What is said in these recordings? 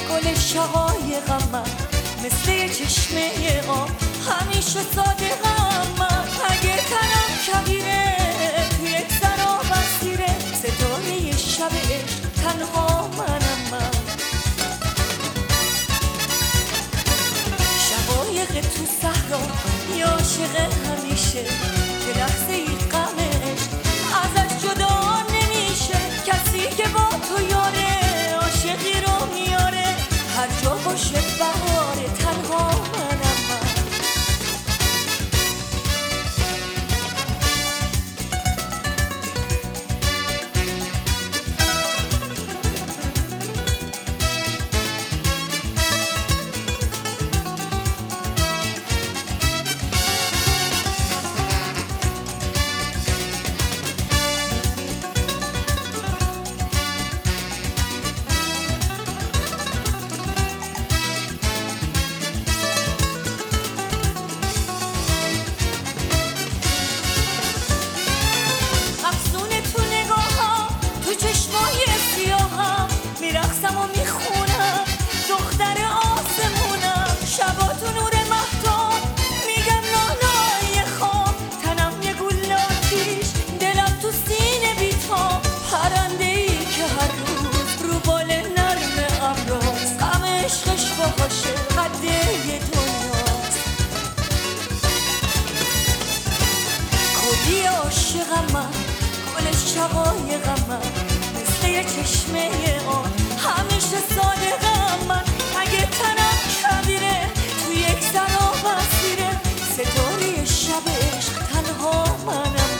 گل شقایقم مثل یه چشمه آب همیشه صادقم اگه تنم کبیره تو یک سرا بسیره ستاره شب عشق تنها منم شقایق تو صحرا یا عاشق همیشه که لحظه ای غم عشق ازش جدا نمیشه کسی که با تو یاره عاشقی رو میاره هر جا باشه بهاره تنها منم عاشقم گل شقایقم مثل یه چشمه آب همیشه صادقم اگه تنم کبیره تو یک سرا بسیره ستاره شب عشق تنها منم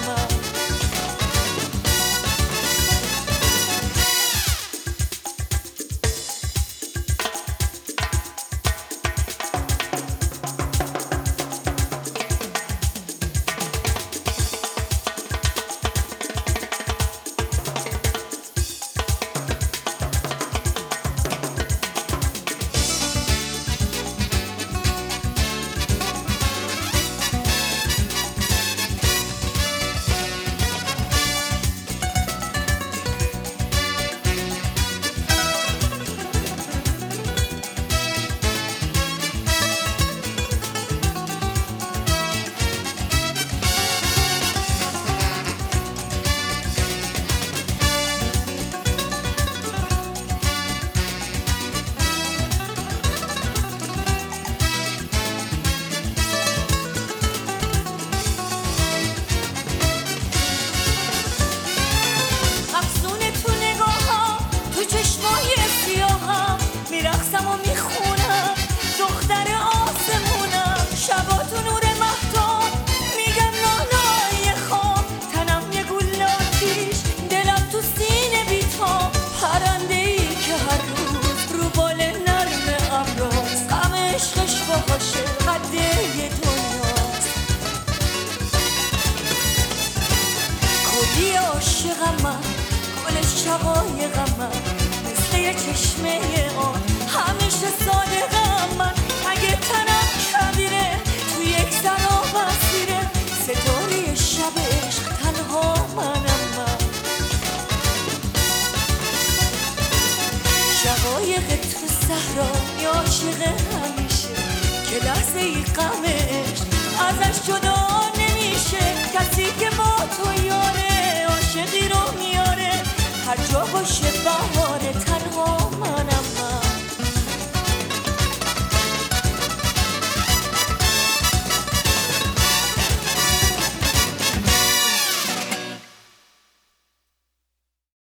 عاشقم گل شقایقم مثل یه چشمه آب همیشه صادقم اگه تنم کبیره تو یک سرا بسیره ستاره شب عشق تنها منم شقایق تو صحرا یا عاشق همیشه که لحظه ای غم عشق ازش جدا نمیشه کسی که با تو یاره عاشقی رو میاره هر جا باشه